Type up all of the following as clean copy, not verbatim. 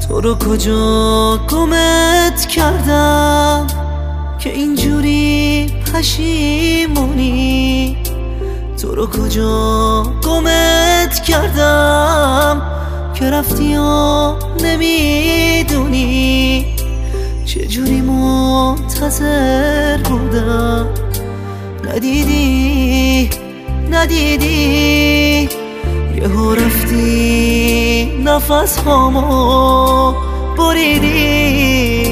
تو رو کجا گمت کردم که اینجوری پشیمونی؟ تو رو کجا گمت کردم که رفتی و نمیدونی؟ چجوری منتظر بودم ندیدی یهو رفتی نفس هامو بریدی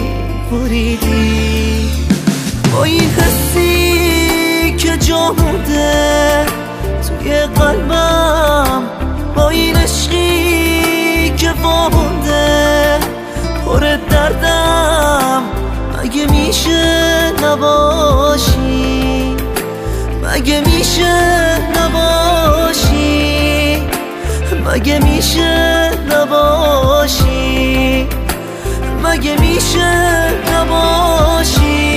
با این حسی که جا مونده توی قلبم، با این عشقی که وامونده پر دردم. مگه میشه نباشی؟ مگه میشه نباشی؟ مگه میشه نباشی؟ مگه میشه نباشی؟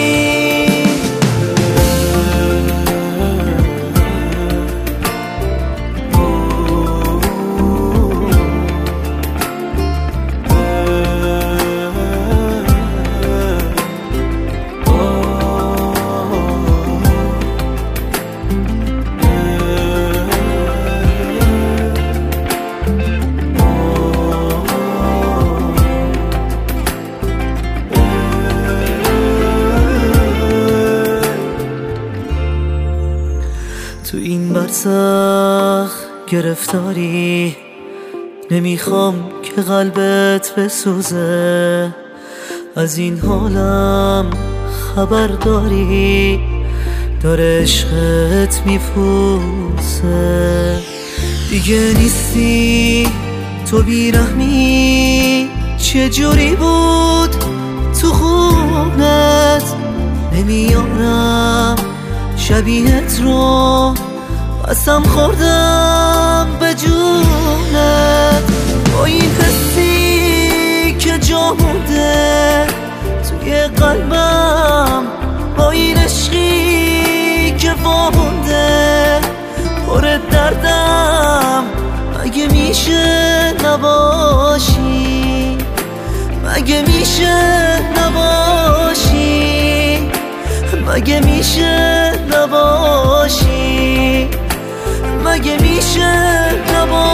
تو این برزخ گرفتاری، نمیخوام که قلبت بسوزه. از این حالم خبر داری، داره عشقت میپوسه. دیگه نیستی تو بیرحمی، چجوری بود تو خونت؟ نمیارم شبیهت رو، قسم خوردم به جونت. با این حسی که جا مونده توی قلبم، با این عشقی که وامونده پر دردم. مگه میشه نباشی؟ مگه میشه نباشی؟ مگه میشه نباشی؟ مگه میشه نباشی؟